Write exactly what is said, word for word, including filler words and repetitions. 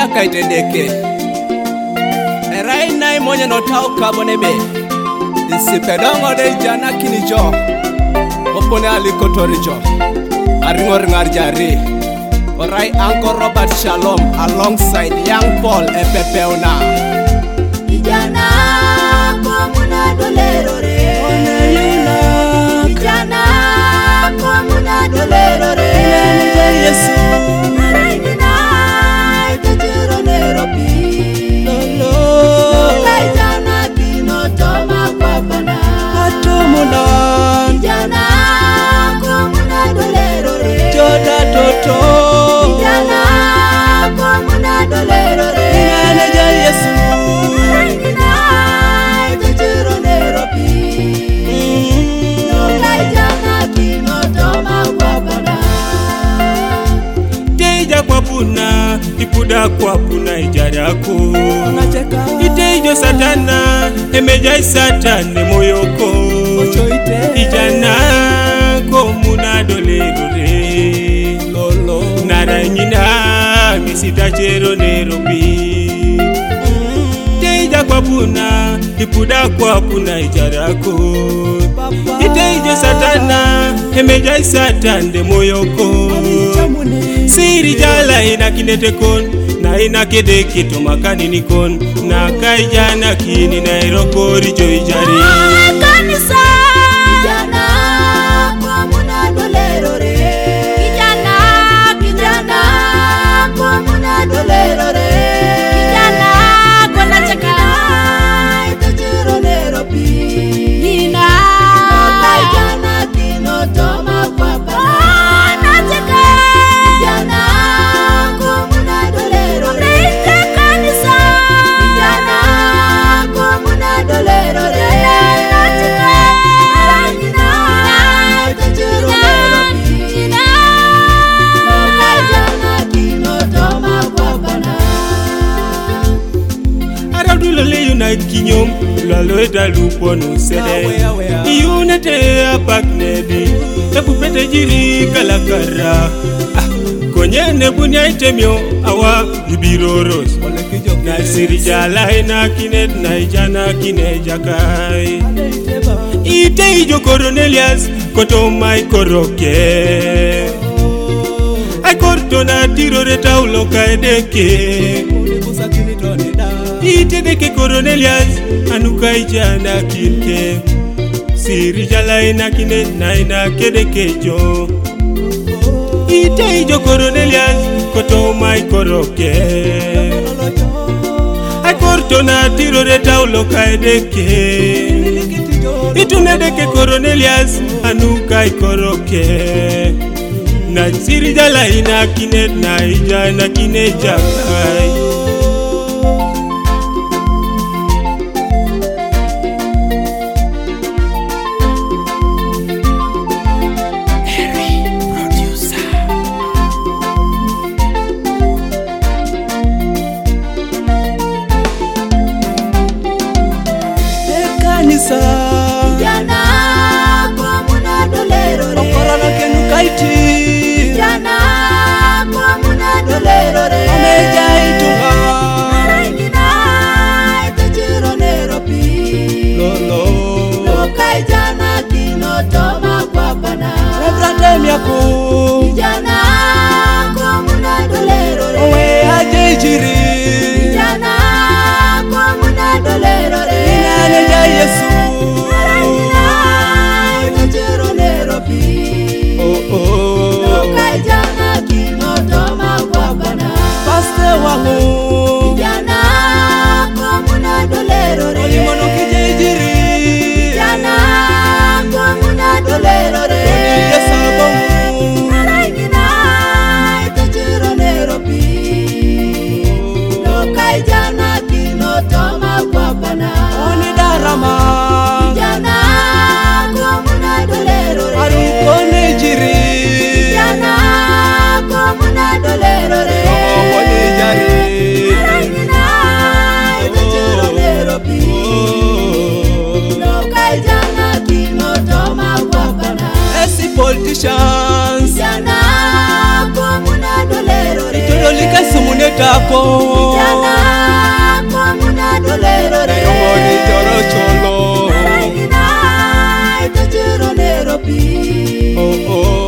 nyaka itendeke. Erai nai monye no tau kabone be. Isipedongo de jana kinijo. Opone aliko torijo. Aringor ngar jari. Orai Uncle Robert Shalom alongside Young Paul Epepeona. Ijana kwa muna dolero re. Ijana kwa muna dolero re. Yesu. Narayina itachiro Nairobi. Lolo. Lola ijana kino toma kwa bana. Atomuna. Ijana kwa muna dolero re. Joda toto. Ijana kwa muna dolero re. Inaneja Yesu. Narayina itachiro Nairobi. Lola ijana kino toma kwa bana. Iteja kwa puna, ipuda kwa puna ijarako. Unacheka. Itejo satana, emeja satane moyoko. Ochoite. Ijana ko muna dolero re. Lolo. Narayina misita chero Nairobi. Iteja kwa puna, ipuda kwa puna ijarako. Papa. Itejo satana, emeja satane moyoko. Chamune. Siri jala ina kinete kon na ina kede kito makani ni kon na kaijana kini na irokori joijari. Kanisa kijana kwa muna dolero re. Kijana kijana kwa muna dolero re. Kijana kwa nacheka itachiro Nairobi. Nina kijana kino toma kwa baba. Nacheka kijana kwa muna dolero re. Kanisa kijana kwa muna dolero re. Nacheka kijana itachiro Nairobi. Lola ijana kino toma kwa bana. Aradulo le unite kinyom lalo eta lupo no sede. Awe, awe, awe. Iunete apaknedi epupete jiri kalakara. Ah, konye nebunya itemyo awa ibiroros. Ole kijo. Na siri jala ina kinet na ijana kine jakai. Iteba. Ite ijo Cornelius koto mai koroke. Ai korto na tiro reta uloka edeke. Ulibusa kinitoni da. Ite deke Cornelius anuka ijana kinke. Siri jala ina kinet na ina kedeke jo. Ite ijo Cornelius koto mai koroke. Ai korto na tiro reta uloka edeke. Itune deke Cornelius anuka ikoroke. Na siri jala ina kinet na ijana kine jakai. Kanisa. Kijana kwa muna dolero re. Okorana kenu kaiti. Kijana kwa muna dolero re. Ameja itunga. Narayina itachiro Nairobi. Lolo. Loka ijana kino toma kwa bana. Reverend Miaku. Kijana kwa muna dolero re. Owe aje ijiri. Kijana kwa muna dolero re. Inaneja Yesu. Narayina itachiro Nairobi. Oh oh. Loka ijana kino toma kwa bana. Pastor wangu. Kijana kwa muna dolero re. Olimono kije ijiri. Kijana kwa muna dolero re. Oni yesa bongu. tako Jana kwa muna dolero re Yongori joro cholo Ina itachiro nero pi Oh oh